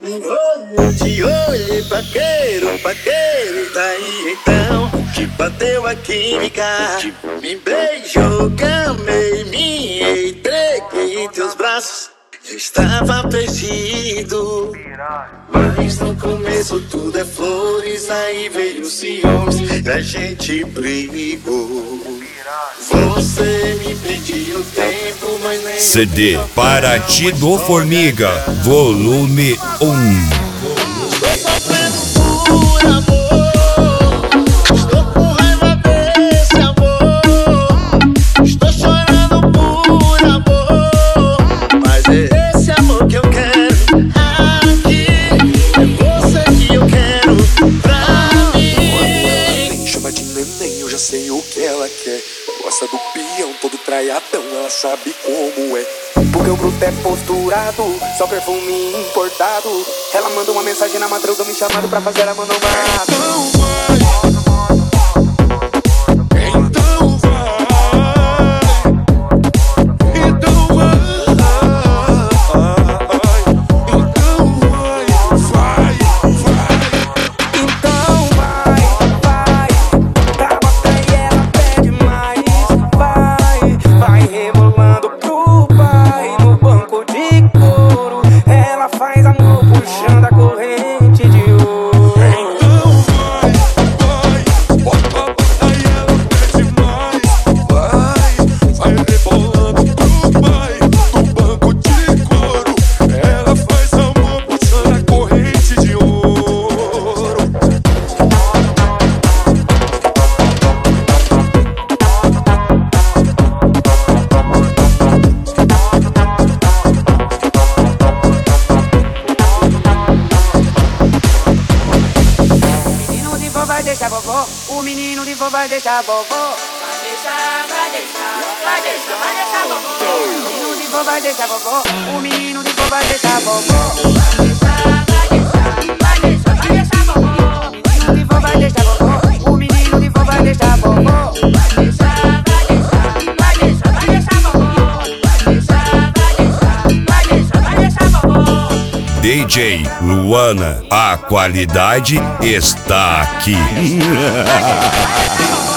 De olho, paqueiro, daí então que bateu a química. Me beijou, gamei, me entreguei em teus braços. Eu estava perdido, mas no começo tudo é flores. Aí veio os ciúmes, a gente brigou. Você me pediu tempo, mas nem CD Paraty do Formiga, volume 1. Estou sofrendo por amor, estou com raiva desse amor. Estou chorando por amor, mas é esse amor que eu quero aqui. É você que eu quero pra mim. Chama de neném, eu já sei o que ela quer. Gosta do peão, todo traiadão, ela sabe como é. Porque o bruto é posturado, só perfume importado. Ela manda uma mensagem na madruga me chamando pra fazer a manomada. O menino de vó vai deixar vovó. Vai deixar, vai deixar, vai deixar, vai deixar vovó. O menino de vó vai deixar vovó. O menino de vó vai deixar vovó. Vai deixar, vai deixar, vai deixar, vai deixar vovó. O menino de vó vai deixar vovó. O menino de vó vai deixar vovó. Vai deixar, vai deixar, vai deixar, vai deixar vovó. Vai deixar, vai deixar, vai deixar, vai deixar vovó. DJ Luana, a qualidade está aqui.